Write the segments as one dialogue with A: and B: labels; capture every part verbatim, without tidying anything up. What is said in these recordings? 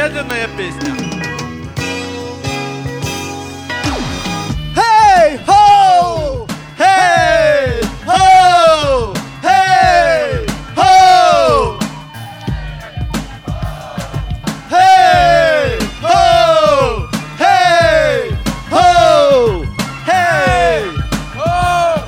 A: Обязательная песня.
B: Hey ho! Hey ho! Hey ho! Hey ho! Hey ho! Hey ho!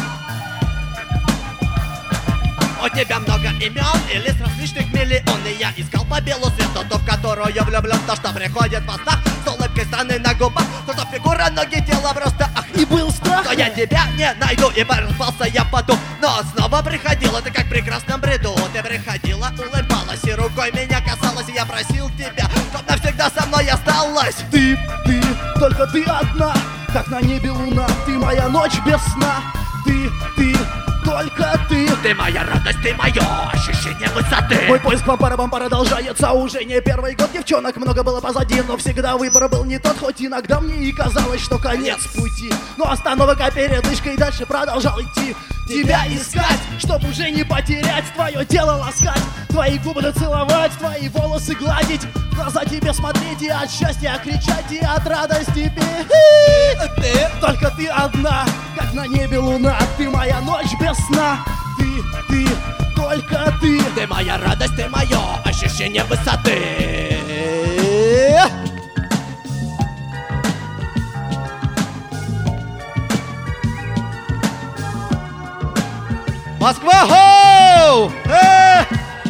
C: У тебя много имен и лист различных миллион. И я искал по белу свету ту, в которую влюблен. То, что приходит во снах с улыбкой страны на губах. То, что фигура, ноги, тело просто ах.
B: И был страх.
C: Но я тебя не найду, и распался я в поту. Но снова приходила ты как в прекрасном бреду. Ты приходила, улыбалась и рукой меня касалась. И я просил тебя, чтоб навсегда со мной осталась.
B: Ты, ты, только ты одна, как на небе луна. Ты моя ночь без сна. Ты, ты, только ты.
C: Ты моя радость, ты мое ощущение высоты.
B: Мой поиск пампара-пам продолжается уже не первый год. Девчонок много было позади, но всегда выбор был не тот. Хоть иногда мне и казалось, что конец пути. Но остановок, а передышка, и дальше продолжал идти. Тебя искать, чтоб уже не потерять. Твое тело ласкать, твои губы целовать, твои волосы гладить, в глаза тебе смотреть и от счастья кричать, и от радости петь. Ты, только ты одна, как на небе луна. Ты моя ночь без сна. Ты, ты, только ты.
C: Ты моя радость, ты мое ощущение высоты.
A: Москва, хоу! Э!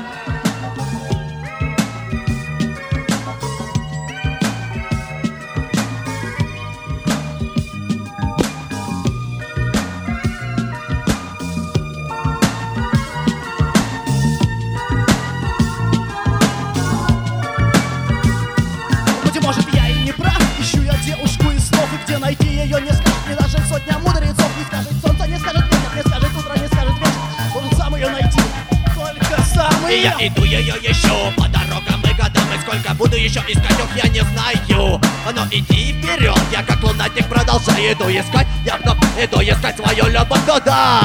B: Быть может, я и не прав. Ищу я девушку из снов, и где найти ее не скажет мне даже сотня мудрецов. Не скажет солнце, не скажет ветер, не скажет утро, не скажет вечер. Он сам ее найти, только сам
C: И
B: ее.
C: я иду ее ищу по дорогам и годам. И сколько буду еще искать, ох, я не знаю. Но иди вперед, я как лунатик продолжаю. Иду искать, я вновь иду искать свою любовь туда.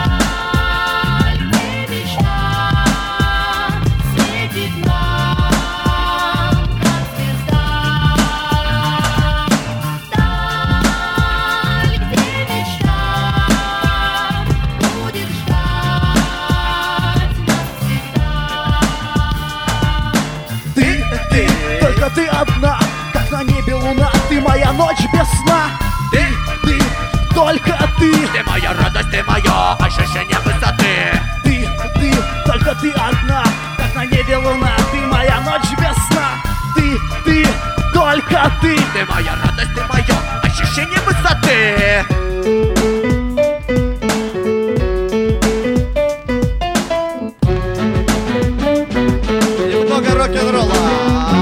B: Только ты одна, как на небе луна. Ты моя ночь без сна.
C: Ты,
B: Ты, только ты.
C: ты моя радость, ты мое ощущение высоты.
B: Ты, ты, только ты одна, как на небе луна. Ты моя ночь без сна. Ты, ты, только ты.
C: Ты моя радость, ты мое ощущение высоты.
A: Немного рок-н-ролла.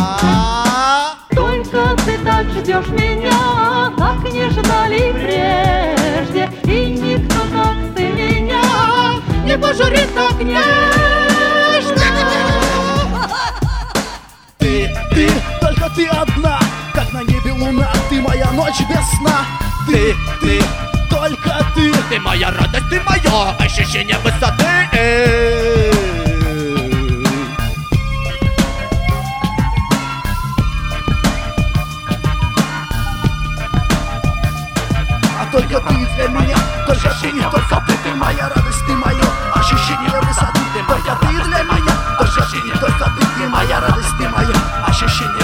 D: Только ты так ждешь меня, как не ждали прежде. И никто, как ты меня, не пожурит так нежно.
B: Ты, ты, только ты одна, как на небе луна. Ты моя ночь без сна. Ты, ты, только ты.
C: Ты моя радость, ты мое ощущение высоты.
B: А только ты для меня, только ты, только ты, ты моя радость, ты мое ощущение высоты. Только ты для меня, только ты, только ты, ты моя радость, ты мое ощущение